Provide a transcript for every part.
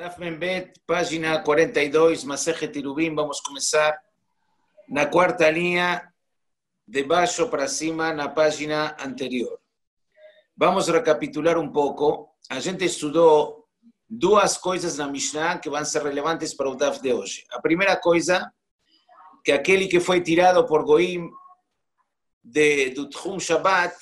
Daf Membet, página 42, Masejet Eruvin. Vamos a começar na quarta linha, de baixo para cima, na página anterior. Vamos recapitular um pouco. A gente estudou duas coisas na Mishnah que vão ser relevantes para o Daf de hoje. A primeira coisa, que aquele que foi tirado por Goim do Tchum Shabbat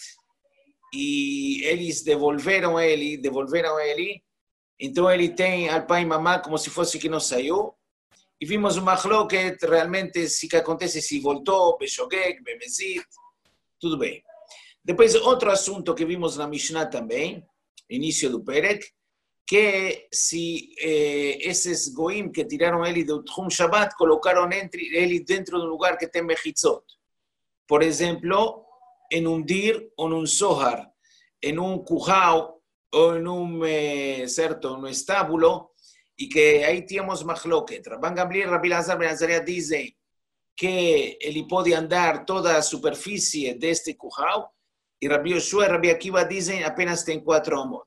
e eles devolveram ele, então ele tem al pai e mamá como se fosse que não saiu. E vimos uma machloket, realmente, se que acontece, se voltou, beshogeg, bemezit, tudo bem. Depois, outro assunto que vimos na Mishnah também, início do Perek, que se esses goim que tiraram ele do Tchum Shabbat, colocaram ele dentro de um lugar que tem mechitzot. Por exemplo, em um dir ou num sohar, em um curral, ou en un estábulo, y que ahí tenemos machloket. Rabban Gamliel y Rabbi Elazar ben Azariah dicen que él puede andar toda la superficie de este curral, y Rabbi Yoshua y Rabbi Akiva dicen apenas tiene 4 amot.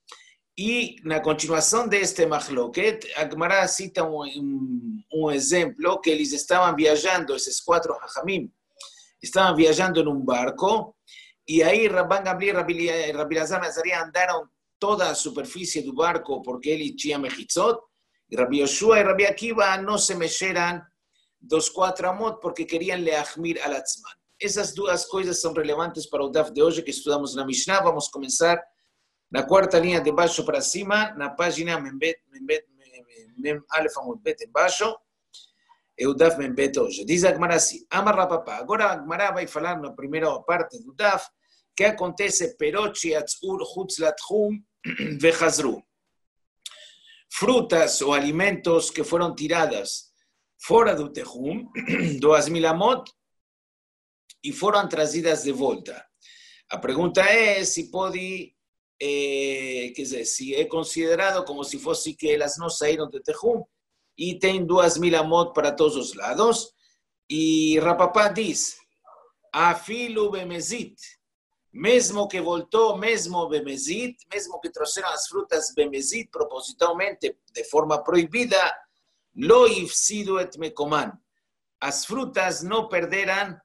Y en la continuación de este machloket, Agmará cita un ejemplo que ellos estaban viajando, esos 4 hajamim, estaban viajando en un barco, y ahí Rabban Gamliel y Rabbi Elazar ben Azariah andaron toda a superfície do barco porque ele tinha mechitzot, e Rabbi Yoshua e Rabbi Akiva não se mexeram dos 4 amot porque queriam leachmir al atzman. Essas duas coisas são relevantes para o Daf de hoje que estudamos na Mishnah. Vamos começar na quarta linha de baixo para cima, na página Mem Alef Amud Bet embaixo, é o Daf Membet hoje. Diz a Agmará assim, Amar Rapapá. Agora a Agmará vai falar na primeira parte do Daf, que acontece perochi atzur chutz latchum vechazru. Frutas ou alimentos que foram tiradas fora do techum, 2.000 amot, e foram trazidas de volta. A pergunta é se pode, quer dizer, se é considerado como se fosse que elas não saíram do techum e tem 2.000 amot para todos os lados. E Rapapá diz, afilu bemezit, mesmo que voltou, mesmo bemezit, mesmo que trouxeram as frutas bemezit propositalmente, de forma proibida, lo ifsidu et mekoman. As frutas não perderam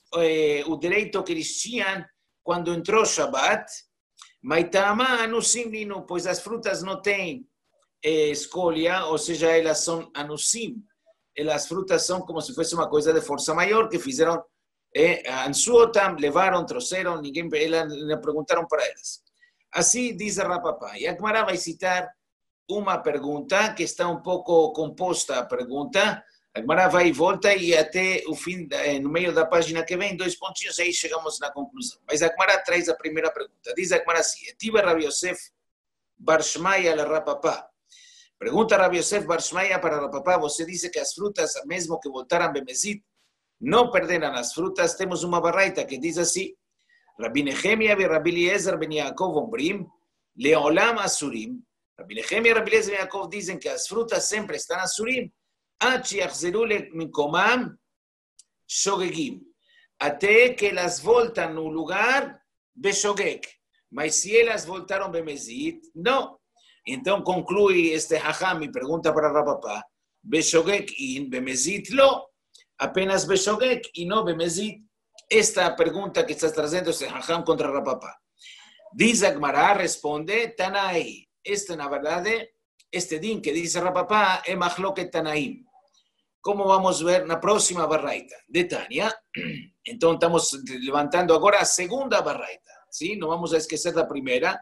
o direito que eles tinham quando entrou Shabbat, maitama anusim linu, pois as frutas não têm escolha, ou seja, elas são anusim. As frutas são como se fosse uma coisa de força maior que fizeram ansuotam, levaram, trouxeram, ninguém perguntaram para elas. Assim diz a Rapapá. E a Agmará vai citar uma pergunta que está um pouco composta a pergunta. A Agmará vai e volta e até o fim, no meio da página que vem, 2 pontinhos, aí chegamos na conclusão. Mas a Agmará traz a primeira pergunta. Diz a Agmará assim, Etiva Rabi Yosef bar Shmaya la Rapapá. Pergunta Rabi Yosef bar Shmaya para Rapapá, você disse que as frutas, mesmo que voltaram bemezit, não perderam as frutas. Temos uma baraita que diz assim, Rabbi Nehemia e Rabbi Eliezer ben Yaakov ombrim, leolam asurim. Rabbi Nehemia e Rabbi Eliezer ben Yaakov dizem que as frutas sempre estão asurim, ad shiachzeru leminkomam shogegim, até que elas voltam no lugar beshogeg. Mas se elas voltaram bemezit, não. Então conclui este hacham e pergunta para Rapapá, beshogeg in bemezit lo. Apenas beshogeg e não bemezit. Esta pergunta que estás trazendo é Hacham contra Rapapá. Diz Agmará, responde, Tanaí. Na verdade, este din que diz Rapapá é machloket Tanaim. Como vamos ver na próxima barraita de Tânia. Então, estamos levantando agora a segunda barraita. ¿Sí? Não vamos a esquecer da primeira,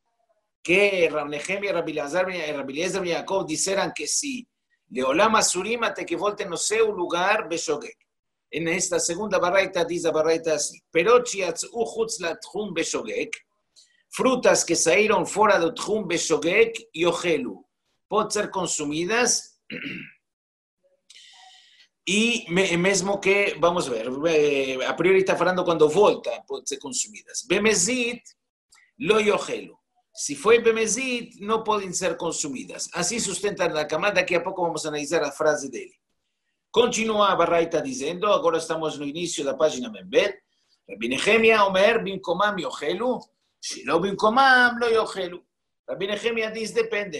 que Rabbi Nehemia, Rabbi Eliezer e Yaakov disseram que se Leolam Asurim até que voltem no seu lugar beshogeg. Nesta segunda barraita diz a barraita assim, Perochi yatzu chutz latchum beshogeg, frutas que saíram fora do tchum beshogeg e ochelu, podem ser consumidas e mesmo que, vamos ver, a priori está falando quando volta, podem ser consumidas. Bemezit lo yochelu. Se foi bemezit, não podem ser consumidas. Assim sustenta na camada, daqui a pouco vamos analisar a frase dele. Continua a barraita dizendo, agora estamos no início da página Membet, Rabbi Nehemia omer binkomam yochelu, shelo binkomam lo yochelu. Rabbi Nehemia diz, depende.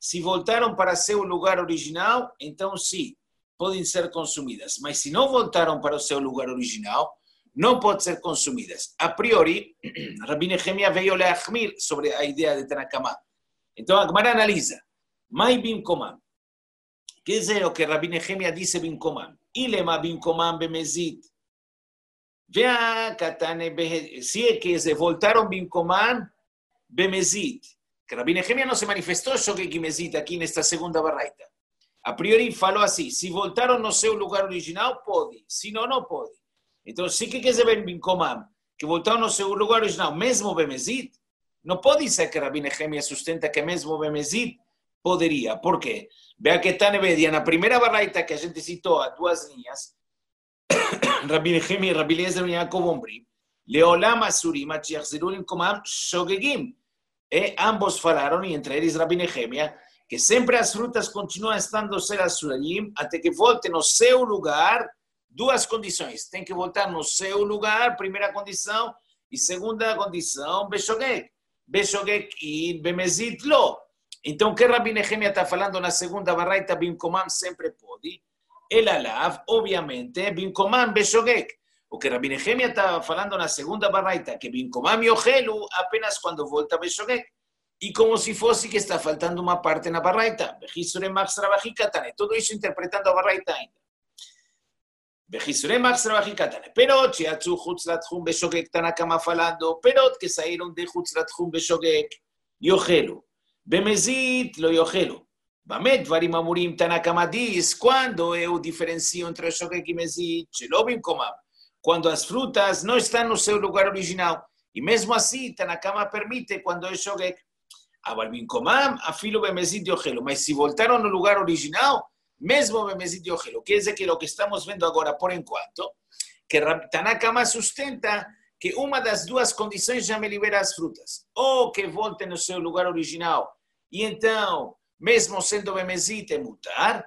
se voltaram para seu lugar original, então sim, podem ser consumidas. Mas se não voltaram para o seu lugar original, não podem ser consumidas. A priori, Rabbi Nehemia veio leachmir sobre a ideia de Tanakama. Então a Gemara analisa. Mai bimkomam. Quer dizer o que Rabbi Nehemia disse bimkomam. Ilema bimkomam bemezid. Vea katane si é que se voltaram bimkomam bemezid. Que Rabbi Nehemia não se manifestou shogeg e mezid aqui nesta segunda baraita. A priori falou assim, se voltaram no seu lugar original, pode. Se não, não pode. Então, se que quer dizer bimkomam, que voltaram no seu lugar original, mesmo bemezid, não pode ser que Rabbi Nehemia sustenta que mesmo bemezid poderia. Por quê? Vea que está na primeira baraita que a gente citou a duas linhas, Rabbi Nehemia e Rabbi Eliezer ben Yaakov Ombrim, Leolam asurim atziachziru komam shogegim. E ambos falaram, e entre eles Rabbi Nehemia, que sempre as frutas continuam estando ser asurim até que voltem no seu lugar. Duas condições. Tem que voltar no seu lugar, primeira condição, e segunda condição, beshogeg. Beshogeg e bemezid lo. Então, o que Rabbi Nehemia está falando na segunda baraita, bimkomam sempre pode. El alav, obviamente, bimkomam beshogeg. O que Rabbi Nehemia está falando na segunda baraita, que bimkomam yochelu, apenas quando volta beshogeg. E como se fosse que está faltando uma parte na baraita. Bechisure maxra bachikatane. Tudo isso interpretando a baraita ainda. Perot, שיצאו חוץ לתחום בשוגג, תנא falando, perot que saíram de חוץ לתחום בשוגג, יאכלו. במזיד לא יאכלו. במה דברים אמורים תנא קמא diz, quando eu diferencio entre שוגג e מזיד, שלא במקומם, quando as frutas não estão no seu lugar original, e mesmo assim, תנא קמא permite quando é שוגג. אבל במקומם, אפילו במזיד יאכלו. Mas se voltaram no lugar original, mesmo bemezid yochelu, quer dizer que o que estamos vendo agora, por enquanto, que Tanakama sustenta que uma das duas condições já me libera as frutas. Ou que volte no seu lugar original, e então, mesmo sendo bemezid, é mutar,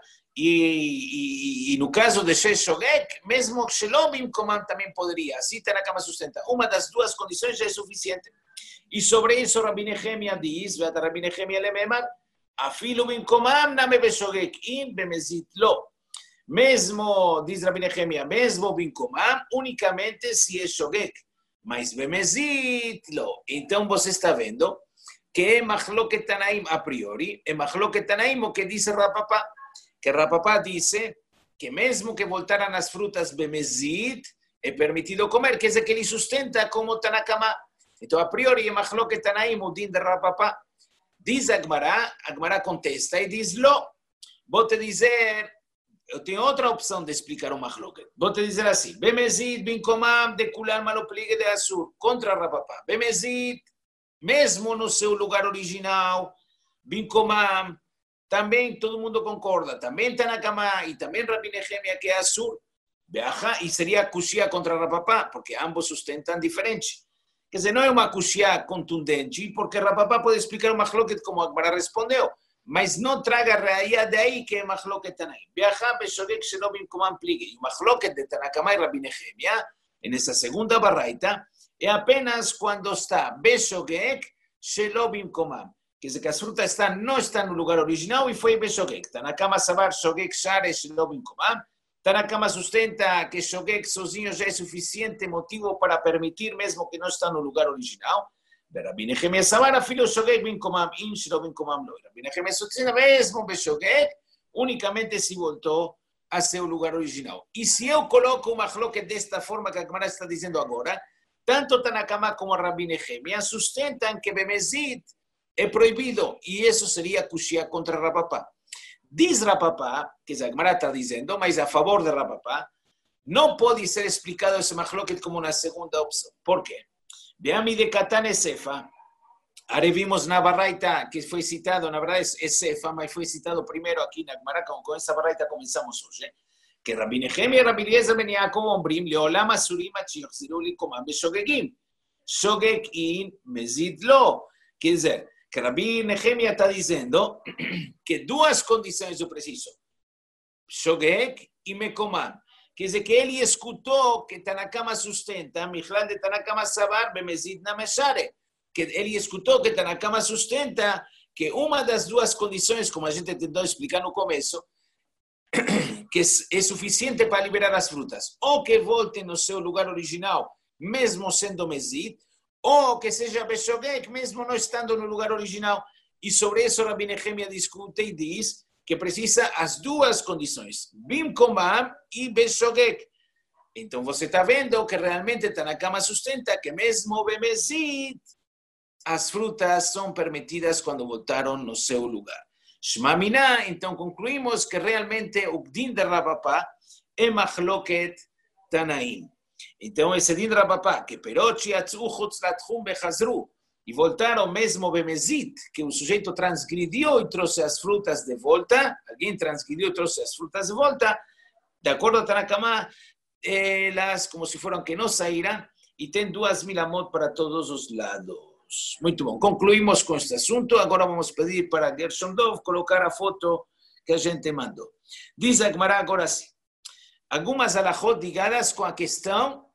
e no caso de Sheshogek, mesmo Shelom Bimkomam também poderia. Assim Tanakama sustenta. Uma das duas condições já é suficiente. E sobre isso, Rabbi Nehemia diz, Rabbi Nehemia lememar, Afilu bimkomam name beshogeg in bemezid lo. Mesmo, diz Rabbi Nehemia, mesmo bimkomam, unicamente se é shogeg. Mas bemezid lo. Então você está vendo que é machloket tanaim a priori, é machloket tanaim o que diz Rapapá. Que Rapapá disse que mesmo que voltaram as frutas bemezid, é permitido comer, quer dizer que ele sustenta como Tanakama. Então a priori é machloket tanaim o din de Rapapá. Diz a Gemara contesta e diz, lo, vou te dizer, eu tenho outra opção de explicar o machloket. Vou te dizer assim, bemezid bimkomam de kulam malopligue de Asur, contra Rapapá. Bemezid, mesmo no seu lugar original, bimkomam, também todo mundo concorda, também Tanakama e também Rabbi Nehemia que é Asur, e seria kushia contra Rapapá, porque ambos sustentam diferente. Quer dizer, não é uma kushia contundente, porque Rapapá pode explicar o machloket como a Gemara respondeu, mas não traga a raia daí que é machloket Tanaim. Beachá beshogeg shelo bimkomam pligue. O machloket de Tanakama e Rabbi Nehemia, nessa segunda baraita, é apenas quando está beshogeg shelo bimkomam. Quer dizer que as frutas não estão no lugar original e foi beshogeg. Tanakama sabar shogeg share shelo bimkomam. Tanakama sustenta que shogeg sozinho já é suficiente motivo para permitir, mesmo que não está no lugar original. Rabbi Nehemia sabar afilo shogeg bimkomam in shelo bimkomam lo. Rabbi Nehemia sustenta mesmo beshogeg, unicamente se voltou a seu lugar original. E se eu coloco uma machloket desta forma que a Gemara está dizendo agora, tanto Tanakama como Rabbi Nehemia sustentam que bemezid é proibido, e isso seria kushia contra Rapapá. Diz Rapapá, que a Gemara está dizendo, mas a favor de Rapapá, não pode ser explicado esse machloket como uma segunda opção. Por quê? Beami de Katane Sefa, aí vimos na baraita que foi citado, na verdade é Sefa, mas foi citado primeiro aqui na Gemara, com essa baraita começamos hoje, que Rabbi Nehemia e Rabbi Eliezer ben Yaakov ombrim, leolam asurim atziachziru likomam beshogegim. Shogeg in mezid lo. Quer dizer, que Rabbi Nehemia está dizendo que duas condições eu preciso. Shogeg e mekomam. Quer dizer que ele escutou que Tanakama sustenta, Michlal de Tanakama sabar bemezid na meshare. Que ele escutou que Tanakama sustenta que uma das duas condições, como a gente tentou explicar no começo, que é suficiente para liberar as frutas, ou que voltem no seu lugar original, mesmo sendo mezid, ou que seja beshogeg, mesmo não estando no lugar original. E sobre isso Rabbi Nehemia discute e diz que precisa as duas condições, bimkomam e beshogeg. Então você está vendo que realmente Tanakama sustenta que mesmo bemezid, as frutas são permitidas quando voltaram no seu lugar. Shema Miná, então concluímos que realmente o din de Rabapá é machloket Tanaim. Então esse din de Rabapá, que perot yatzu chutz latchum bechazru, e voltaram mesmo bemezid, que o sujeito transgrediu e trouxe as frutas de volta, alguém transgrediu e trouxe as frutas de volta, de acordo a Tanakama, elas como se foram que não saíram, e tem 2.000 amot para todos os lados. Muito bom, concluímos com este assunto. Agora vamos pedir para Gershon Dov colocar a foto que a gente mandou. Diz a Gemara agora sim. Algumas alachot ligadas com a questão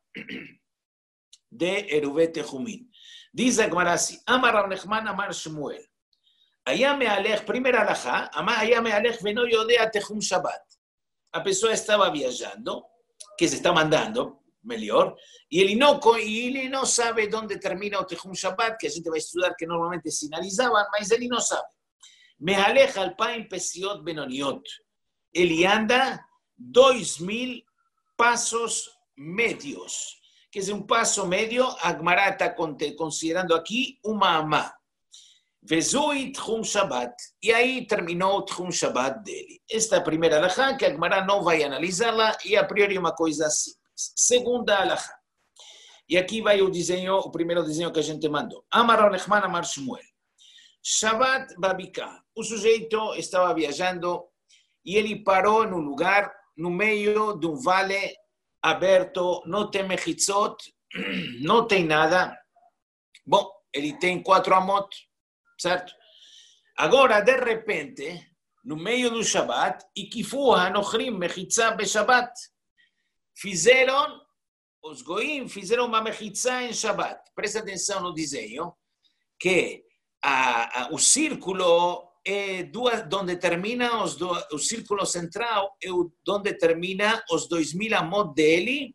de Eruveh Tehumim. Diz a Gemara assim. Amar Rav Nachman, Amar Shmuel. Aya me'alech, primeira alachá, aya me'alech veno yodea Tehum Shabbat. A pessoa estava viajando, que se está mandando, melhor, e ele não sabe onde termina o Tehum Shabbat, que a gente vai estudar, que normalmente sinalizavam, mas ele não sabe. Mehalech alpaim pesiot benoniot. Ele anda 2.000 passos médios. Que é um passo médio, a Gemara está considerando aqui uma amá. Vezui Tehum Shabbat. E aí terminou o Tehum Shabbat dele. Esta é a primeira alahá, que a Gemara não vai analisá-la, e a priori é uma coisa assim. Segunda alahá. E aqui vai o primeiro desenho que a gente mandou. Amar Rav Nachman, Amar Shmuel. Shabbat Babika. O sujeito estava viajando e ele parou num lugar, no meio de um vale aberto, não tem mechitzot, não tem nada. Bom, ele tem 4 amot, certo? Agora, de repente, no meio do Shabbat, e kifu hanochrim mechitzah be Shabbat. Fizeram, os goim fizeram uma mechitzá em Shabbat. Presta atenção no desenho, que o círculo é onde termina o círculo central é onde termina os 2.000 amot dele,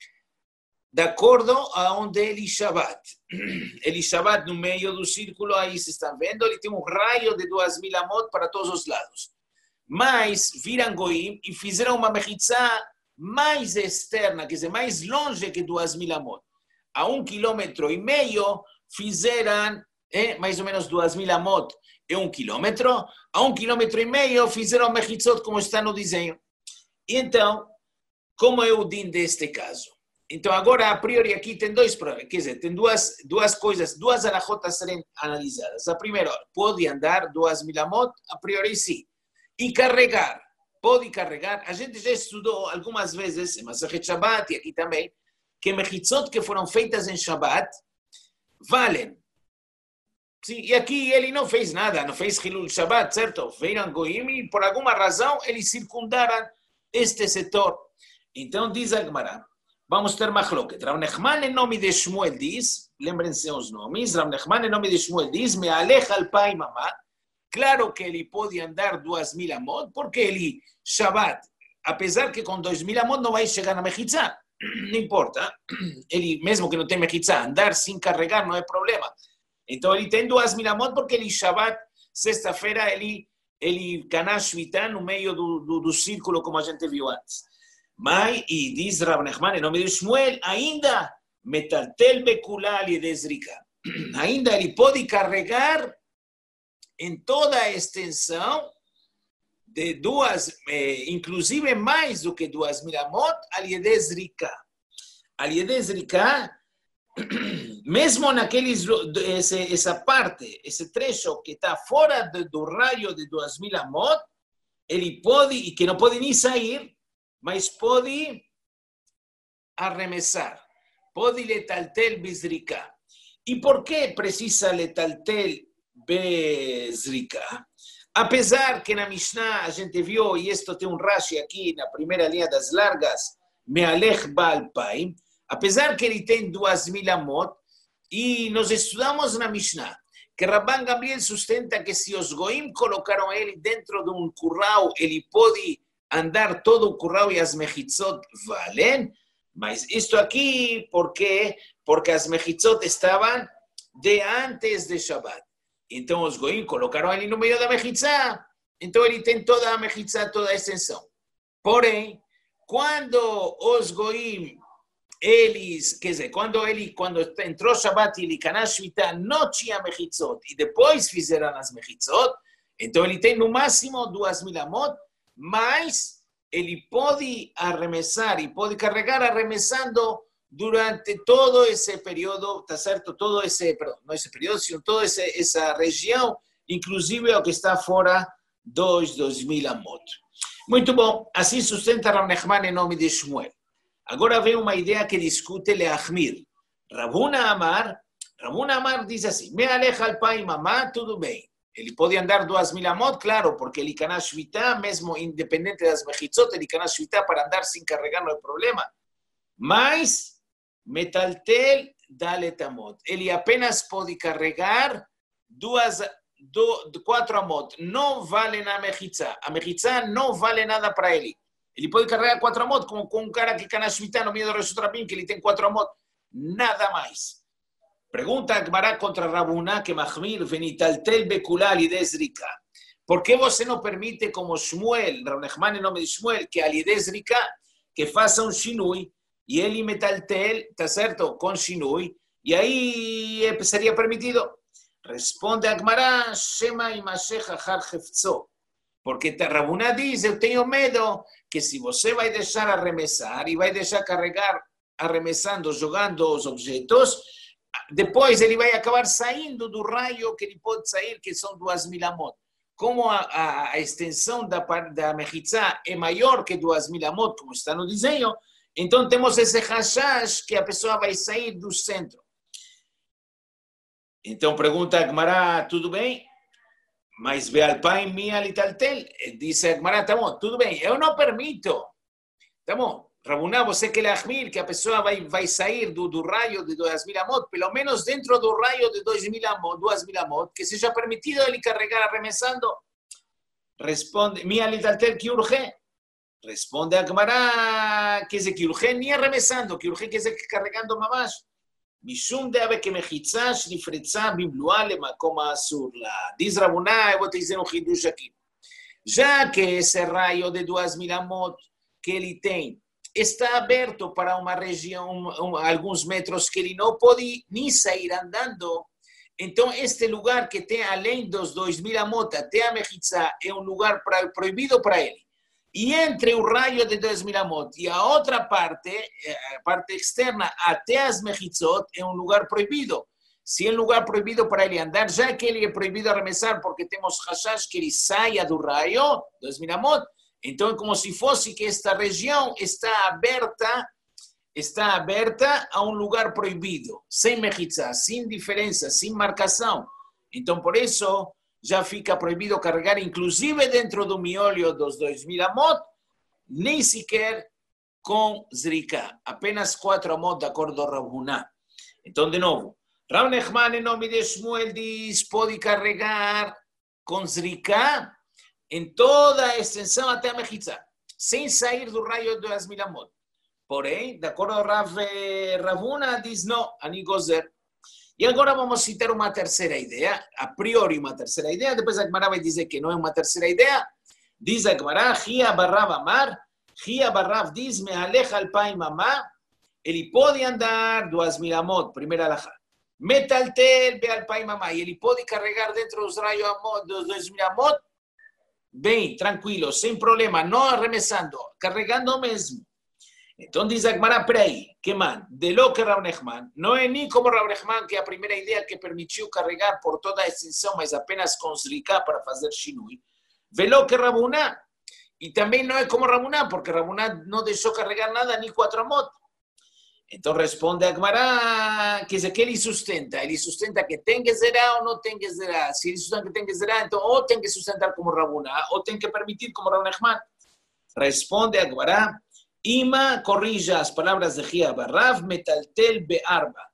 de acordo a onde ele Shabbat. Ele Shabbat no meio do círculo, aí vocês estão vendo, ele tem um raio de 2.000 amot para todos os lados. Mas viram goim e fizeram uma mechitzá mais externa, quer dizer, mais longe que 2.000 amot. A 1,5 km fizeram, mais ou menos 2.000 amot é 1 km. A 1,5 km fizeram mechitzot, como está no desenho. E então, como é o din deste caso? Então, agora, a priori, aqui tem dois problemas. Quer dizer, tem duas coisas, duas alachot a serem analisadas. A primeira, pode andar 2.000 amot? A priori, sim. E carregar. Pode carregar. A gente já estudou algumas vezes, em Masechet Shabbat e aqui também, que mechitzot que foram feitas em Shabbat valem. Sim, e aqui ele não fez nada, não fez Hilul Shabbat, certo? Vieram goim e por alguma razão eles circundaram este setor. Então diz a Gemara, vamos ter machloket. Rav Nachman em nome de Shmuel diz, lembrem-se os nomes, Rav Nachman em nome de Shmuel diz, me aleja alpaim amá. Claro que ele pode andar 2.000 amot, porque ele, Shabbat, apesar que com 2.000 amot não vai chegar na mechitzá, não importa, ele, mesmo que não tem mechitzá, andar sem carregar não é problema. Então ele tem 2.000 amot porque ele, Shabbat, sexta-feira, ele cana shvita no meio do círculo, como a gente viu antes. Mas, e diz Rav Nachman, em nome de Shmuel, ainda, metaltel bekulal e desrika. Ainda ele pode carregar em toda a extensão de inclusive mais do que 2.000 amot, al-yedei zrika. Al-yedei zrika, mesmo essa parte, esse trecho que está fora do raio de 2.000 amot, ele pode, e que não pode nem sair, mas pode arremessar, pode letaltel bezrika. E por que precisa letaltel bezrika? Apesar que na Mishnah a gente viu, e isto tem um Rashi aqui na primeira linha das largas, mealech ba'alpaim, apesar que ele tem 2.000 amot, e nós estudamos na Mishnah, que Rabban Gamliel sustenta que si os goim colocaron a ele dentro de um curral, ele pode andar todo o curral e as mechitzot valem, mas isto aqui, ¿por quê? Porque as mechitzot estavam de antes de Shabbat. Então os goim colocaram ele no meio da mechitzá, então ele tem toda a mechitzá, toda a extensão. Porém, quando os goim, eles, quer dizer, quando entrou Shabbat e ele caná Shvita, não tinha mechitzot, e depois fizeram as mechitzot, então ele tem no máximo 2.000 amot, mas ele pode arremessar e pode carregar arremessando durante todo esse período, tá certo? Todo esse, perdão, não esse período, sino toda essa região, inclusive o que está fora dos 2.000 amot. Muito bom, assim sustenta Rav Nachman em nome de Shmuel. Agora vem uma ideia que discute Leachmir. Ravuna Amar diz assim, me aleja al pai mamá, tudo bem. Ele pode andar 2.000 amot, claro, porque ele caná Shvita, mesmo independente das mechitzot, ele caná Shvita para andar sem carregar, não é problema. Mas, metaltel dalet amot. Ele apenas pode carregar 4 amot. Não vale na mechitzá. A mechitzá não vale nada para ele. Ele pode carregar 4 amot, como com um cara que caná Shvita no meio do Reshut Rabim, que ele tem 4 amot. Nada mais. Pergunta a Gemara contra Rabuná que Mahmir venitaltel bekulá alidezrika. ¿Por qué você não permite como Shmuel, Rav Nachman em nome de Shmuel, que alidezrika, que faça um shinui, e ele metaltel, tá certo, com shinui, e aí seria permitido? Responde a Gemara, Shema imashech achar heftzó. Porque Rabuná diz, eu tenho medo que se você vai deixar arremessar e vai deixar carregar arremessando, jogando os objetos, depois ele vai acabar saindo do raio que ele pode sair, que são 2.000 amot. Como a extensão da mechitzá é maior que 2.000 amot, como está no desenho, então temos esse hashash que a pessoa vai sair do centro. Então pergunta a Gemara, tudo bem? Mas Bealpaim minha litaltel, diz a Gemara, tá bom, tudo bem, eu não permito. Tá bom, Rabuná, você quer achmir que a pessoa vai sair do raio de 2.000 amot, pelo menos dentro do raio de 2.000 amot, que seja permitido ele carregar arremessando? Responde, minha litaltel que urge. Responde a Gemara, que dizer que urge nem arremessando, que urge quer dizer que carregando mamás. Mishum de ave que mechitzá shnifretzá bimblua lemakom asur la. Diz Rabuná, eu vou te dizer um hidush aqui. Já que esse raio de 2.000 amot que ele tem está aberto para uma região, alguns metros que ele não pode nem sair andando, então este lugar que tem além dos 2.000 amot até a mechitzá é um lugar proibido para ele. E entre o raio de 2.000 amot e a outra parte, a parte externa, até as mechitzot, é um lugar proibido. Se é um lugar proibido para ele andar, já que ele é proibido arremessar, porque temos hashash que ele saia do raio, 2.000 amot, então é como se fosse que esta região está aberta a um lugar proibido, sem mechitzá, sem diferença, sem marcação. Então, por isso, já fica proibido carregar, inclusive dentro do miolho dos 2.000 amot, nem sequer com zrika, apenas 4 amot de acordo com Rabuná. Então, de novo, Rav Nachman, em nome de Shmuel, diz, pode carregar com zrika em toda a extensão até a mechitzá, sem sair do raio de 2.000 amot. Porém, de acordo com Ravuna, diz, não, ani gozer. E agora vamos citar uma terceira ideia, a priori uma terceira ideia, depois a Gemara vai dizer que não é uma terceira ideia. Diz a Gemara, Chia Barrav Amar, Chia Barrav diz, me aleja al pai mamá, ele pode andar 2.000 amot, primeira alajá. Metaltel be al pai mamá, e ele pode carregar dentro dos raios dos 2.000 amot, bem, tranquilo, sem problema, não arremessando, carregando mesmo. Então diz a Gemara, peraí, que man, de lo que Rav Nachman, não é nem como Rav Nachman, que é a primeira ideia que permitiu carregar por toda a extensão, mas apenas com zrika para fazer shinui. Velo que Rabuná, e também não é como Rabuná, porque Rabuná não deixou carregar nada, nem 4 amot. Então responde a Gemara, quer dizer, que ele sustenta que tem que zerar ou não tem que zerar. Se ele sustenta que tem que zerar, então ou tem que sustentar como Rabuná, ou tem que permitir como Rav Nachman. Responde a Gemara, Ima corrija as palavras de Chia Barrav, metaltel be'arba.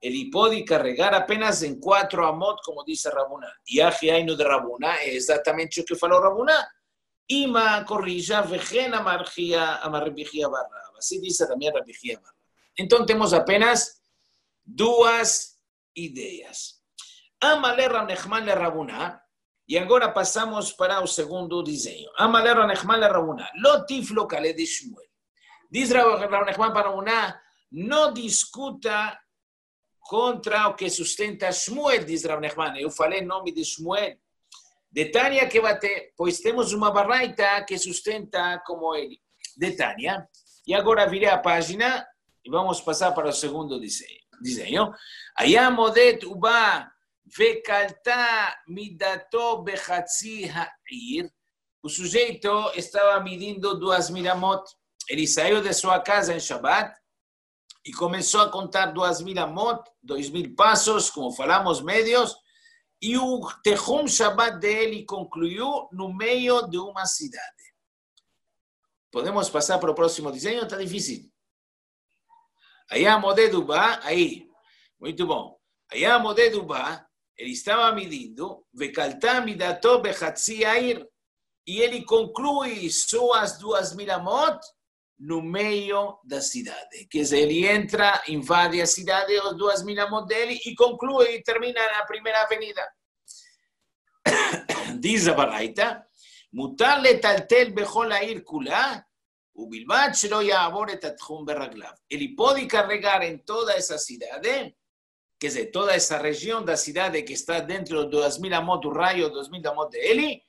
Él puede carregar apenas en 4 amot, como dice Rabuná. Y Ajiaino de Rabuná es exactamente lo que faló Rabuná. Ima corrija, vejena amarribijía barra. Así dice también Rabijía barra. Entonces tenemos apenas 2 ideas. Amale Ramnechman le Rabuná. Y ahora pasamos para el segundo diseño. Amale Ramnechman le Rabuná. Lo tiflo kale de Shmuel. Dice Ramnechman para Rabuná, no discuta contra o que sustenta Shmuel, diz Rav Nechman. Eu falei em nome de Shmuel. De Tânia que bate, pois temos uma baraita que sustenta como ele. De Tânia. E agora virei a página e vamos passar para o segundo desenho. Ayam modet uba vekalta midato bechatzi ha'ir. O sujeito estava medindo 2.000 amot. Ele saiu de sua casa em Shabbat e começou a contar 2.000 amot, 2.000 passos, como falamos, médios, e o Tehum Shabbat dele concluiu no meio de uma cidade. Podemos passar para o próximo desenho? Está difícil. Aí a Modeduba, aí, muito bom. Aí a Modeduba, ele estava medindo, Vekalta midato bechatzi air, e ele conclui suas 2.000 amot, no meio da cidade. Quer dizer, ele entra, invade a cidade, os 2.000 amot dele, e conclui e termina na primeira avenida. Diz a baraita, mutar letaltel bechol ha'ir kula, ubilbat shelo ya'avor et hatchum beraglav. Ele pode carregar em toda essa cidade, quer dizer, toda essa região da cidade que está dentro dos 2.000 amot, do raio 2.000 amot dele,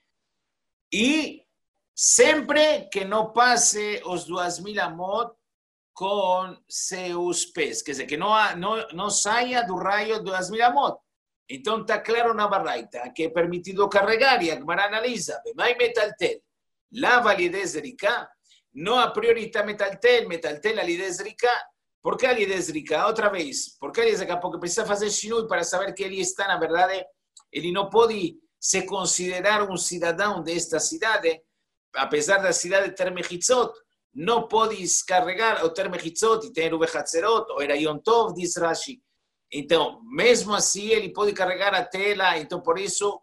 e sempre que não passe os 2.000 amot com seus pés. Quer dizer, que não saia do raio de 2.000 amot. Então está claro na baraita que é permitido carregar, e a Gemara analisa, bemai metaltel, la validez rica, não a priori está metaltel a validez rica. Por que a validez rica? Outra vez, porque ele daqui a pouco precisa fazer shinui para saber que ele está, na verdade, ele não pode se considerar um cidadão desta cidade, apesar da cidade ter mechitzot, não podes carregar ou ter mechitzot e ter uvechatzerot, ou era Yom Tov, diz Rashi. Então, mesmo assim, ele pode carregar até lá. Então, por isso,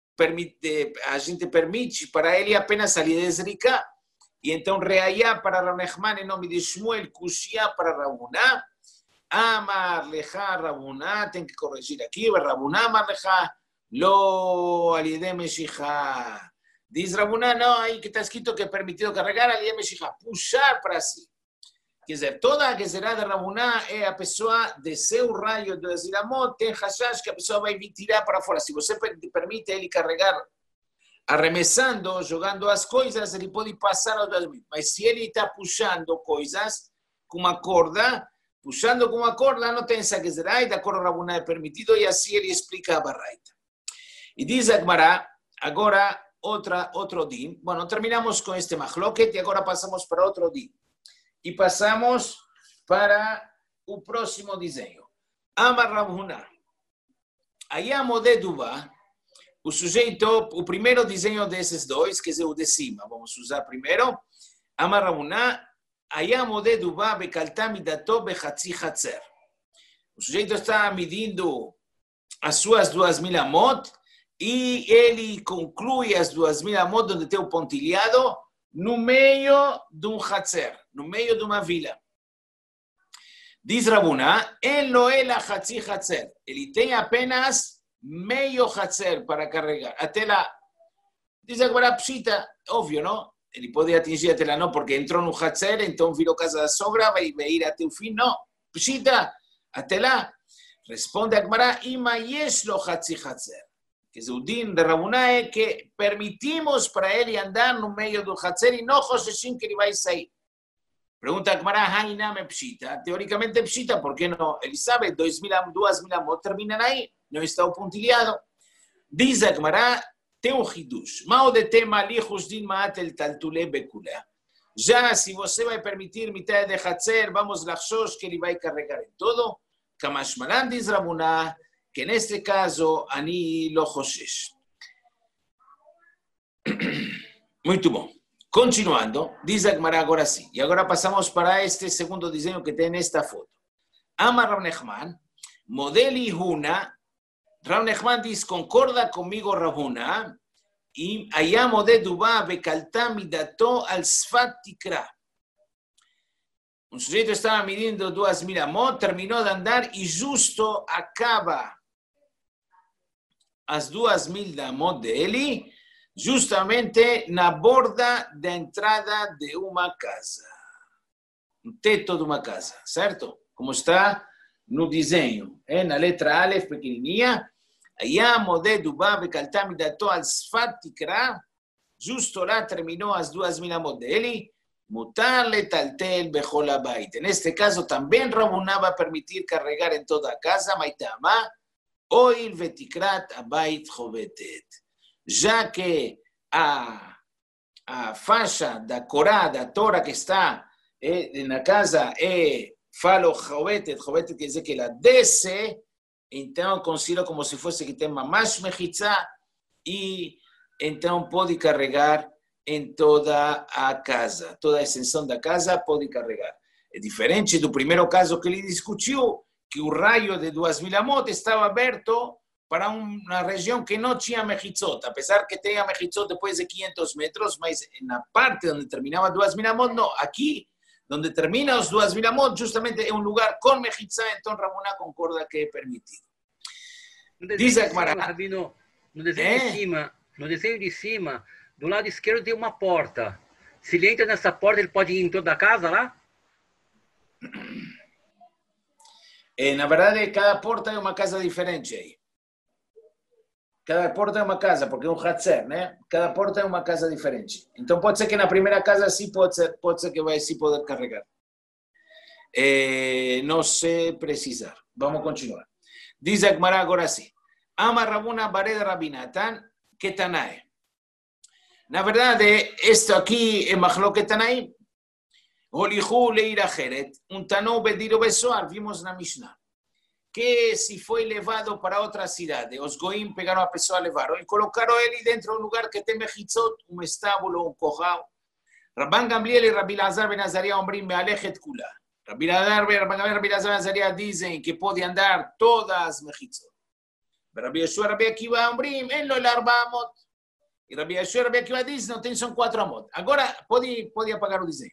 a gente permite para ele apenas a validez rica. E então, reayá para Rav Nechman em nome de Shmuel, Kushia para Rabuná, Amar lecha Rabuná, tem que corrigir aqui, Rabuná Amar lecha, lo alidem meshihá. Diz Rabuná, não, aí que está escrito que é permitido carregar, alidem meshihá, puxar para si. Quer dizer, toda a gezerá de Rabuná é a pessoa descer o raio do Ziramot, tem hashash que a pessoa vai vir tirar para fora. Se você permite ele carregar arremessando, jogando as coisas, ele pode passar aos 2.000. Mas se ele está puxando coisas com uma corda, puxando com uma corda, não tem essa gezerá, e da corda Rabuná é permitido, e assim ele explica a baraita. E diz a Gemara, agora outro din. Bueno, terminamos com este machloket e agora passamos para outro din. E passamos para o próximo desenho. Amar Rav Huna. Aí a Modeduba, o sujeito, o primeiro desenho desses dois, que é o de cima, vamos usar primeiro. Amar Rav Huna, aí a Modeduba bekalta midato bechatzi chatzer. O sujeito está medindo as suas 2.000 amot e ele conclui as 2.000 amot onde tem o pontilhado no meio de um chatzer, no meio de uma vila. Diz Rabuná, ele não é a chatzer, ele tem apenas meio chatzer para carregar. Até lá, diz agora pshita, óbvio, não? Ele pode atingir até lá, não, porque entrou no chatzer, então virou casa da sogra, vai ir até o fim, não. Pshita, até lá. Responde a Gemara, ima yesh lo chatzer. Que o din de Rabuná é que permitimos para ele andar no meio do Hatzer e não Hosheshin que ele vai sair. Pergunta a Gemara, Hainame pshita. Teoricamente pshita, por que não? Ele sabe, 2.000 amot terminam aí, não está o pontilhado. Diz a Gemara, tem um hidush. Mao de tema li husdin ma'atel taltule bekula. Já se você vai permitir mitad de Hatzer, vamos lachshosh que ele vai carregar em todo. Kamashmalan diz Rabuná, que neste caso, ani lo hoshesh. Muito bom. Continuando, diz a Gemara agora sim. E agora passamos para este segundo desenho que tem nesta foto. Amar Rav Nechman, Modeli Huna, Rav Nechman dice, concorda conmigo Rabuna, y allá Modé Dubá, Bekaltá Midato al Sfat Tikra. Un sujeto estaba midiendo 2000 amot, terminó de andar y justo acaba as 2000 amot de Eli, justamente na borda da entrada de uma casa. Um teto de uma casa, certo? Como está no desenho. Na letra Aleph pequenininha, היה מודה דובה וקלטה מדתו על שפת תקרה, justo lá terminou as 2000 amot de Eli, mutar letaltel bechol abait. En este caso también Rabuná va a permitir carregar en toda casa, maitama, oil vetikrat abait jovetet. Já que a faixa da Corá, da Torá que está na casa falo jovetet, jovetet quer dizer que ela desce, então considero como se fosse que tem mais mechitza e então pode carregar em toda a casa, toda a extensão da casa pode carregar. É diferente do primeiro caso que ele discutiu, que o raio de 2000 amot estava aberto para uma região que não tinha mechitzot, apesar que tenha mechitzot depois de 500 metros, mas na parte onde terminava 2000 amot, não. Aqui, onde termina os 2000 amot, justamente é um lugar com mechitzá, então Rabuná concorda que é permitido. Diz a Gemara, Rabino, no desenho de cima, do lado esquerdo tem uma porta. Se ele entra nessa porta, ele pode ir em toda a casa lá? Na verdade, cada porta é uma casa diferente aí. Cada porta é uma casa, porque é um hatzer, né? Cada porta é uma casa diferente. Então pode ser que na primeira casa sim, pode ser que vai sim poder carregar. Não sei precisar. Vamos continuar. Diz a Gemara agora assim. Ama Rabuna Bared Rabinatan Ketanae. Na verdade, esto aqui é Machloket Tanaim. Holichu leir acheret, tanou bediro besoar, vimos na Mishnah. Que se foi levado para outra cidade, os goim pegaram a pessoa, levaram e colocaram ele dentro de um lugar que tem mechitzot, um estábulo, um corral. Rabban Gamliel e Rabbi Lazar ben Azaria ombrim mealechet kula. Rabbi Lazar ben Azaria dizem que pode andar todas as mechitzot. Rabbi Yeshua Rabbi Akiva ombrim, en lo el 4 amot. E Rabbi Yeshua Rabbi Akiva diz, não tem, são 4 amot. Agora, pode apagar o desenho.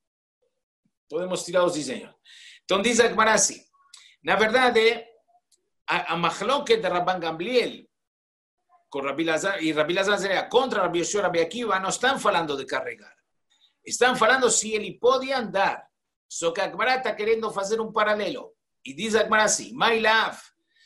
Podemos tirar os desenhos. Então diz a Gemara assim, na verdade, a Machloket de Rabban Gamliel com Rabbi Lazar, e Rabbi Lazar contra Rabbi Yeshua Rabbi Akiva, não estão falando de carregar. Estão falando se ele pode andar. Só que a Gemara está querendo fazer um paralelo. E diz a Gemara assim, Mailav,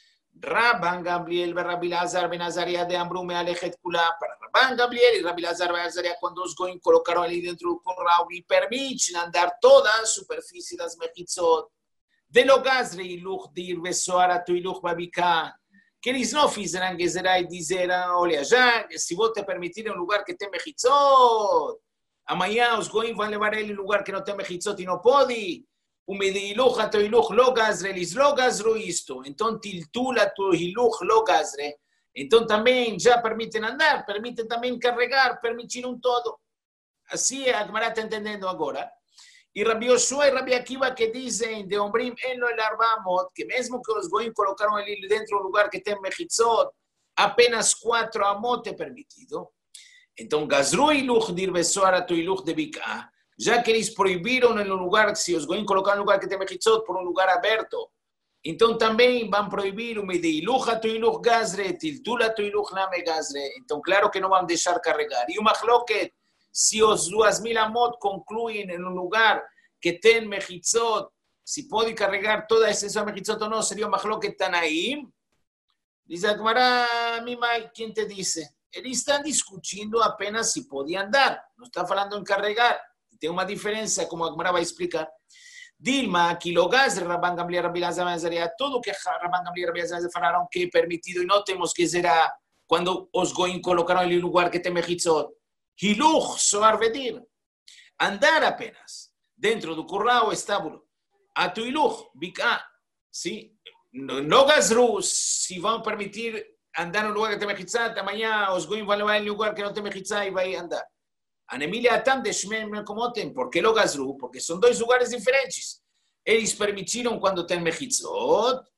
Rabban Gamliel e Rabbi Lazar ben Azaria de Ambru mealechet kula. Para Rabban Gamliel e Rabbi Lazar ben Azaria, quando os goim colocaram ali dentro do corral e permitem andar toda a superfície das mechitzot, de logazre iluch dir besoar atu iluch babika, que eles não fizeram gezerá e disseram, olha, já, se vou te permitir um lugar que tem mechitzot, amanhã os goim vão levar ele em lugar que não tem mechitzot e não pode. ומדהילוך התוילוך לא גזרה, לא גזרו isto. Então, tiltula tuiluk lo gazre. Então, também já permitem andar, permitem também carregar, permitiram todo. Assim, a Gemara está entendendo agora. E Rabbi Yoshua e Rabbi Akiva que dizem de Ombrim en lo el 4 amot, que mesmo que os goim colocaram ele dentro de um lugar que tem mechitzot, apenas 4 amot é permitido. Então, gazru iluch dir besoar tuiluk de bik'ah, já que eles proibiram no lugar, se os goim colocaram no lugar que tem mechitzot, por um lugar aberto, então também vão proibir o medeiluch atuiluch gazre, tiltula atuiluch name gazre. Então, claro que não vão deixar carregar. E o machloket, se os 2000 amot concluem em um lugar que tem mechitzot, se pode carregar toda a extensão mechitzot ou não, seria o machloket tanaim. Diz a Gemara, Mimai, quem te disse? Eles estão discutindo apenas se pode andar, não está falando em carregar. Tem uma diferença, como a Gemara vai explicar. Dilma, que logaz de Rabban Gamliel, Rabbi Lazar ben Azaria, tudo que Rabban Gamliel e Rabbi Lazar falaram que é permitido e não temos que zerar quando os goim colocaram ele em lugar que tem mechitzot. Hiluch, soar vedir. Andar apenas, dentro do curral, estábulo. Atuiluch, bik'ah. Sim? No gazru, se vão permitir andar no lugar que tem mechitzot, amanhã os goim vão levar ele em lugar que não tem mechitzot e vai andar. Anemília Atam de Shmem Mekomotem, por que lo gazru? Porque são dois lugares diferentes. Eles permitiram quando tem mechitzot,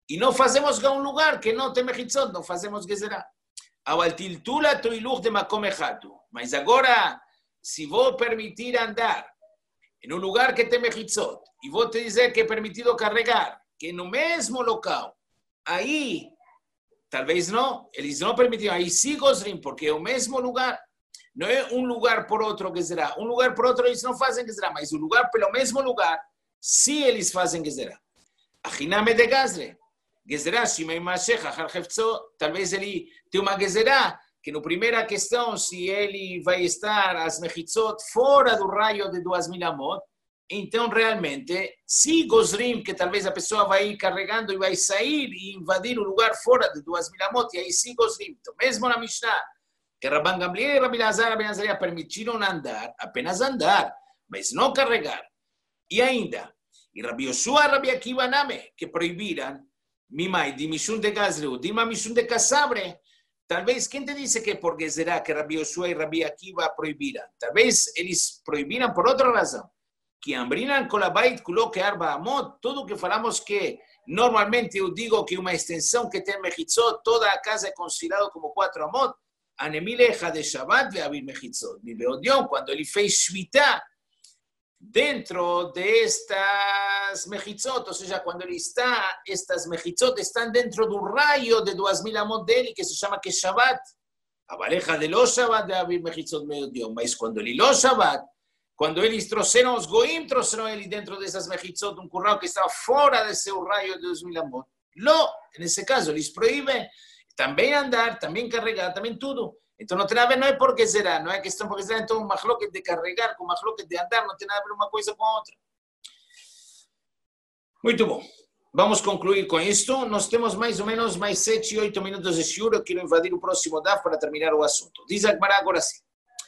E não fazemos um lugar que não tem mechitzot, não fazemos gezerá. Aval tiltula toiluch de makom echatu. Mas agora, se vou permitir andar em um lugar que tem mechitzot, e vou te dizer que é permitido carregar, que no mesmo local, aí, talvez não, eles não permitiram, aí sim gozrim, porque é o mesmo lugar. Não é um lugar por outro gezerá. Um lugar por outro eles não fazem gezerá, mas o lugar pelo mesmo lugar, sim eles fazem gezerá. Achiname de gazre. Gezerá, shimei mashecha, harhefzo. Talvez ele tenha uma gezerá, que na primeira questão, se ele vai estar as mechitzot fora do raio de 2.000 amot, então realmente, se gozrim, que talvez a pessoa vai ir carregando e vai sair e invadir o lugar fora de 2.000 amot, e aí sim gozrim. Então, mesmo na Mishnah, que Rabban Gamliel e Rabbi Lazar permitiram andar, apenas andar, mas não carregar. E ainda, e Rabbi Yoshua e Rabbi Akiva Name, que proibiram, Mimai, de Mishun de Gazreu, Dima Mishun de Casabre, talvez, quem te disse que por Gezerá que Rabbi Yoshua e Rabbi Akiva proibiram? Talvez eles proibiram por outra razão. Que Ambrinan Kolabait coloque Arba Amot, tudo que falamos que normalmente eu digo que uma extensão que tem Mechitzot, toda a casa é considerada como 4 Amot, Anemileja de Shabbat ve Abir Mechitzot. Bibeodion, quando ele fez Shvitá, dentro de estas mechitzot, ou seja, quando ele está, estas mechitzot estão dentro do raio de 2.000 amot dele, que se chama que Shabbat, a baleja de lo Shabbat de abrir mechitzot meio-dia, mas quando ele lo Shabbat, quando eles trouxeram os goim, trouxeram ele dentro dessas mechitzot, um curral que estava fora de seu raio de 2.000 amot. Lo, nesse caso, eles proíbem também andar, também carregar, também tudo. Então não tem nada a ver, não é porque será, não é questão porque será, então machloket de carregar com machloket de andar, não tem nada a ver uma coisa com a outra. Muito bom. Vamos concluir com isto. Nós temos mais ou menos mais 7, 8 minutos de shiur. Eu quero invadir o próximo DAF para terminar o assunto. Diz a Gemara agora sim.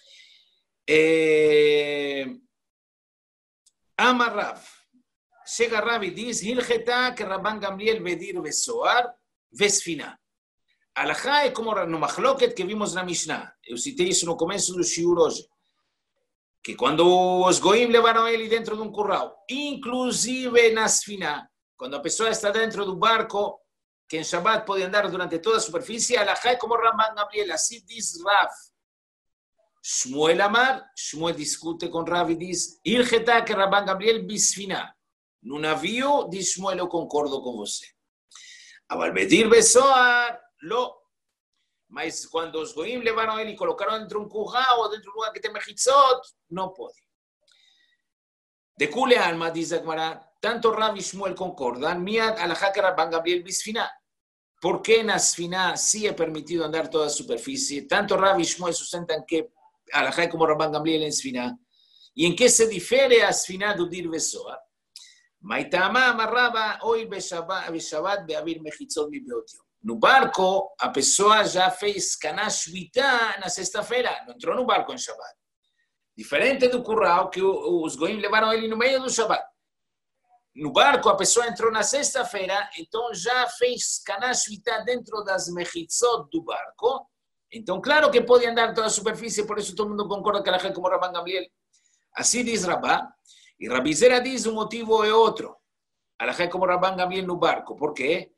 Amarav. Chega Rav e diz, Hilcheta que Rabban Gamliel vedir vesoar vesfina. Alahá é como no machloket que vimos na Mishnah. Eu citei isso no começo do shiur hoje. Que quando os goim levaram ele dentro de um curral, inclusive na Sfiná, quando a pessoa está dentro do barco, que em Shabbat pode andar durante toda a superfície, alahá é como Rabban Gamliel, assim diz Rav. Shmuel Amar, Shmuel discute com Rav e diz, Ilcheta que Rabban Gamliel bisfiná. No navio, diz Shmuel, eu concordo com você. Aval bedir besoar, lo. Mas quando os goim levaram ele e colocaram dentro de um curral ou dentro de um lugar que tem mechitzot, não pode. De Kule Alma, diz a Gemara, tanto Rav e Shmuel concordam, miad alahá que Rabban Gamliel bisfiná. Por que na Sfiná sí é permitido andar toda a superfície? Tanto Rav e Shmuel sustentam que alahá é como Rabban Gamliel em Sfiná. E em que se difere a Sfiná do dir besoar? Maitama amarrava oi beshabat beavir mechitzot mibeotiom. No barco, a pessoa já fez Kanash Shvitá na sexta-feira, não entrou no barco em Shabbat. Diferente do curral, que os goim levaram ele no meio do Shabbat. No barco, a pessoa entrou na sexta-feira, então já fez Kanash Shvitá dentro das mechitzot do barco. Então, claro que pode andar toda a superfície, por isso todo mundo concorda que ela é como Rabban Gamliel. Assim diz Rabá, e Rabi Zera diz o motivo é outro. Ela é como Rabban Gamliel no barco, por quê?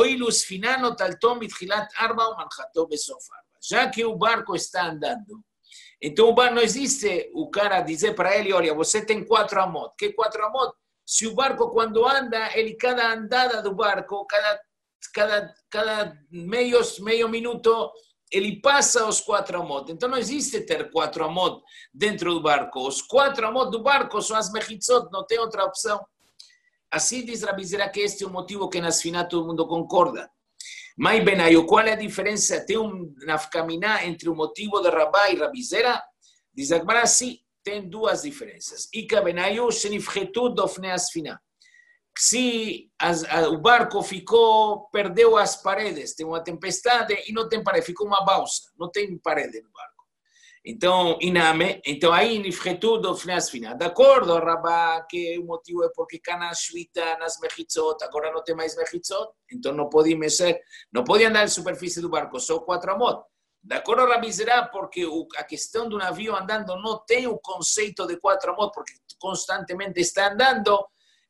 Já que o barco está andando, então o barco não existe o cara dizer para ele, olha, você tem 4 amot. Que 4 amot? Se o barco quando anda, ele cada andada do barco, cada meio minuto, ele passa os 4 amot. Então não existe ter 4 amot dentro do barco. Os 4 amot do barco são as mechitzot, não tem outra opção. Assim diz Rabi Zera que este é o motivo que na Sfiná todo mundo concorda. Mas, Benayo, qual é a diferença? Tem nafkaminá entre o motivo de Rabá e Rabi Zera? Diz Agmará, sim, tem duas diferenças. Ika Benayo, shenifchetu dofne a Sfiná. Se o barco perdeu as paredes, tem uma tempestade e não tem parede, ficou uma balsa, não tem parede no barco. Então, iname, então aí nifchetu dofne a Sfiná. De acordo, Rabá, que o motivo é porque Kanash Shvitá nas mechitzot, agora não tem mais mechitzot, então não pode mexer, não pode andar na superfície do barco, só 4 amot. De acordo, Rabi Zera, porque a questão do navio andando não tem o conceito de 4 amot, porque constantemente está andando,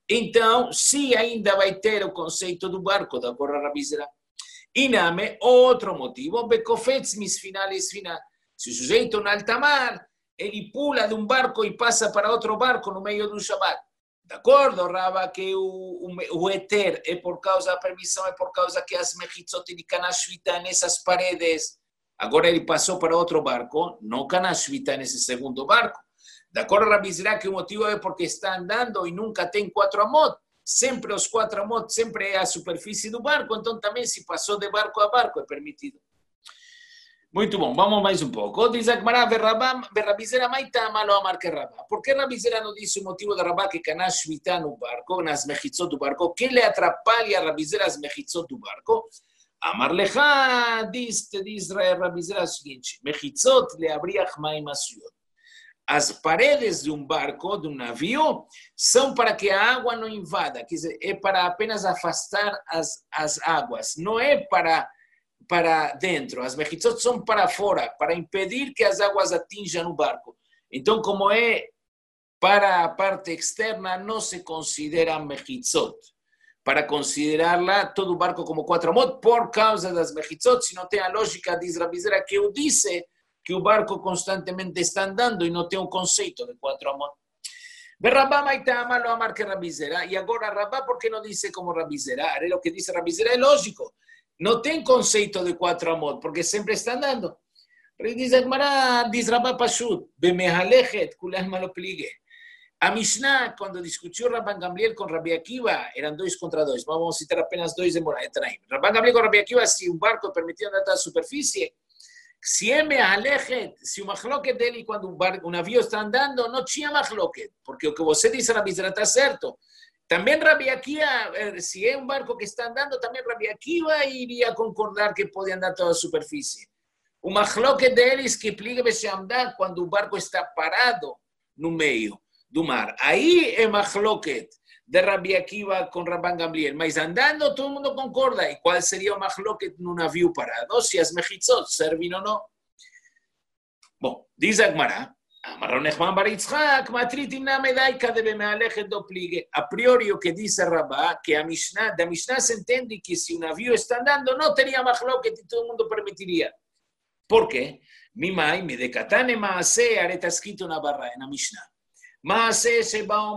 Então, se ainda vai ter o conceito do barco, da Corra Rabizera. Iname, outro motivo, Becofetz misfinales final. Se o sujeito no alta mar, ele pula de um barco e passa para outro barco no meio do Shabbat. De acordo, Rava, que o Eter é por causa da permissão, é por causa que as mechitzot de Kanashvita nessas paredes. Agora ele passou para outro barco, não Kanashvita nesse segundo barco. De acordo, Rabizera, que o motivo é porque está andando e nunca tem 4 amot. Sempre os 4 amot, sempre é a superfície do barco, então também se passou de barco a barco, é permitido. Muito bom, vamos mais um pouco. Diz Agmará, Rabizera maitama lo amar que Rabá. Por que Rabizera não disse o motivo de Rabá que Kanash Shvita no barco, nas mechitzot do barco? Que lhe atrapalha a Rabizera as mechitzot do barco? Amar lecha, diz Rabizera o seguinte, mechitzot le abriach maim asuyot. As paredes de um barco, de um navio, são para que a água não invada, quer dizer, é para apenas afastar as águas, não é para dentro. As mechitzot são para fora, para impedir que as águas atinjam o barco. Então, como é para a parte externa, não se considera mechitzot. Para considerá-la, todo o barco como 4 amot, por causa das mechitzot, se não tem a lógica, diz Rabizera, que eu disse que o barco constantemente está andando e não tem um conceito de 4 amot. Rabá maitama lo amar que Rabizera. E agora Rabá, por que não disse como Rabizera? O que disse Rabizera é lógico. Não tem conceito de 4 amot, porque sempre está andando. Diz Rabá Pashut, bemehalechet, kulah malo pligue. A Mishnah, quando discutiu Rabban Gamliel com Rabi Akiva, eram 2 contra 2. Vamos citar apenas 2 de Moraetraim. Rabban Gamliel com Rabi Akiva, se um barco é permitido andar na superfície, se é mehalechet, se o machloket dele, quando o navio está andando, não tinha machloket, porque o que você disse, Rabizera, está certo. Também Rabi Akiva, se é um barco que está andando, também Rabi Akiva iria concordar que pode andar toda a superfície. O machloket deles que pliga andar quando o barco está parado no meio do mar. Aí é machloket de Rabi Akiva com Rabban Gamliel. Mas andando, todo mundo concorda. E qual seria o machloket num navio parado? Se as mechitzot servem ou não. Bom, diz Agmará, a priori o que diz Rabá, que da Mishnah se entende que se o navio está andando, não teria machloket e todo mundo permitiria. Por quê? Mimai, me decatane maase, está escrito na Mishnah. Maase שבאו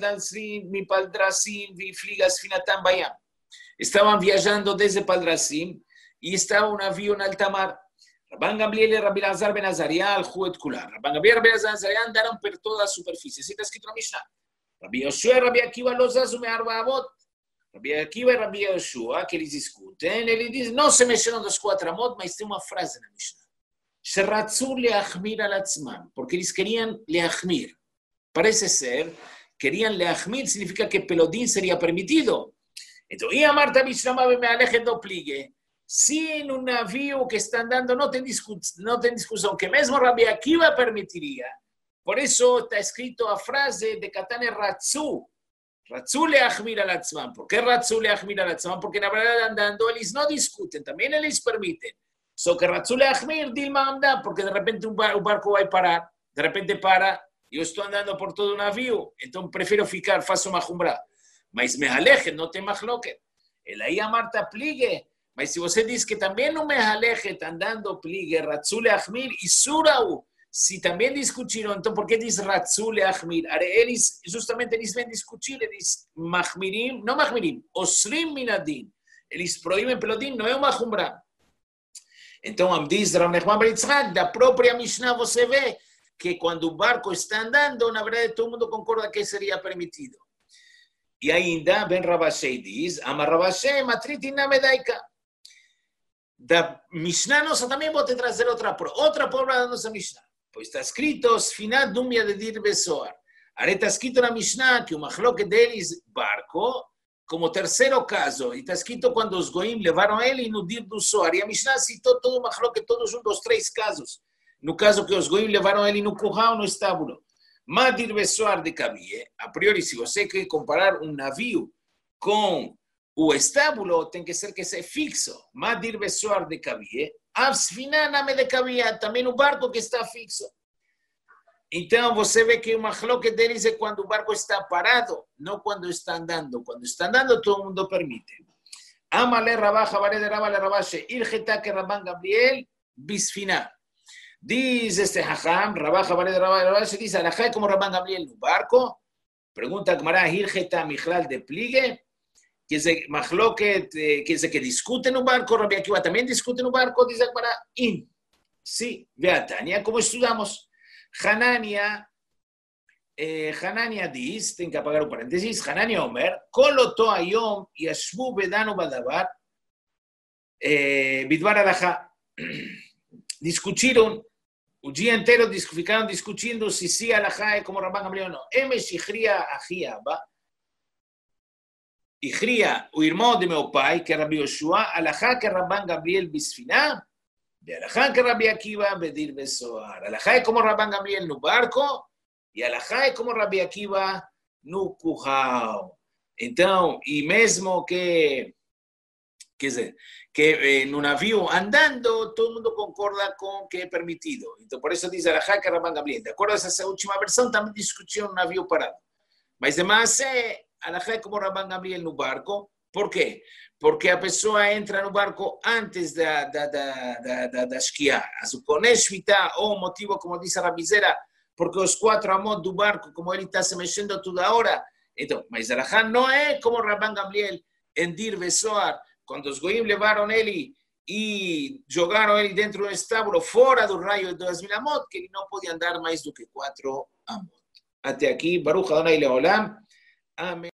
מפלדרסים והפליגה ספינתם בים. Estavam viajando desde Paldrasim e estava um navio no alta mar. Rabban Gamliel e Rabbi Elazar ben Azariah alhu et kulam. Rabban Gamliel e Rabbi Elazar ben Azariah andaram por toda a superfície. Assim está escrito na Mishnah. Rabbi Yoshua e Rabbi Akiva lo zazu me'arba avot. Rabbi Akiva e Rabbi Yoshua, que eles discutem, ele diz, não se mexeram dos 4 amot, mas tem uma frase na Mishnah. Sheratzu leachmir al atzman, porque eles queriam leachmir. Parece ser, querían leachmir, significa que pelodín sería permitido. Entonces, y a Marta Bishrama me aleje do pligue. Si en un navío que está andando no tem discusión, que mesmo Rabbi Akiva permitiría. Por eso está escrito a frase de Katane Ratzu. Ratzu leachmir al atzman. ¿Por qué Ratzu leachmir al atzman? Porque na verdad andando ellos no discuten, también ellos permiten. So que Ratzu leachmir, Dilma anda, porque de repente un barco va a parar, de repente para. Eu estou andando por todo o navio, então prefiro ficar, faço uma jumbra. Mas me aleje, não tem machloket. Ele aí a Marta pligue. Mas se você diz que também não me aleje, andando pligue, Ratzule Achmir e Surau, se também discutiram, então por que diz Ratzule Achmir? Eles, justamente eles vêm discutir, eles Mahmirim, não Mahmirim, Osrim Minadin. Eles proíbem pelodin, não é uma jumbra. Então, diz Rav Nechman bar Yitzhak, da própria Mishnah você vê que quando o barco está andando, na verdade, todo mundo concorda que seria permitido. E ainda, Ben Rabashei diz, Amar Rabashei matriti na medaika. Da Mishnah nossa também vou te trazer outra prova da nossa Mishnah. Pois está escrito, Sfinat Dumia de Dir Besoar. Aí está escrito na Mishnah que o machloket deles, barco, como terceiro caso, e está escrito quando os goim levaram ele no Dir do Soar. E a Mishnah citou todo o machloket, todos os 3 casos. No caso que os goim levaram ele no curral, no estábulo. Madir Besoar de Kabie, a priori, se você quer comparar um navio com o estábulo, tem que ser fixo. Madir Besoar de Kabie, Avsfina name de Kabie, também o barco que está fixo. Então, você vê que o mahloket deles é quando o barco está parado, não quando está andando. Quando está andando, todo mundo permite. Amale Rabá, Jabaré de Rabá, le Rabashe, Ilgeta que Rabán Gabriel, Bisfina. Dice este Hajam, Rabá, Jabaré de Rabá, le Rabashe, dice, Alajá como Rabán Gabriel en un barco. Pregunta Gmará, Ilgeta Mijlal de Pligue, que es mahloket, que es que discute en un barco. Rabbi Akiva también discute en un barco, dice Gmará, sí, vea Tania, como estudiamos. Hanania dice, tengo que apagar un paréntesis, Hanania Omer, Koloto Ayom Yashbu Bedano Badabar, Bidbar Alajá. Discutieron, un día entero ficaron discutiendo si sí Alajá es como Rabban Gamliel o no. Emesh Ichria Ajia, ¿va? Ichria, Uirmod de Meopai, que Rabbi Yoshua, Alajá que Rabban Gamliel Bisfina. Alajá que Rabbi Akiva Bedir Besoar. Alajá es como Rabban Gamliel no barco e alajá é como Rabbi Akiva no curral. Então, e mesmo que, quer dizer, que no navio andando, todo mundo concorda com que é permitido. Então, por isso diz alajá que Rabban Gamliel. De acordo a essa última versão, também discutiu no navio parado. Mas, demais, alajá é como Rabban Gamliel no barco. Por quê? Porque a pessoa entra no barco antes da esquiar. A suponer shvita, ou o motivo, como diz a Rabizera, porque os 4 amot do barco, como ele está se mexendo toda hora. Então, mas alajá não é como Rabban Gamliel em Dir Besoar, quando os goim levaram ele e jogaram ele dentro do estábulo, fora do raio de 2000 amot, que ele não podia andar mais do que 4 amot. Até aqui, Baruch Adonai Leolam. Amém.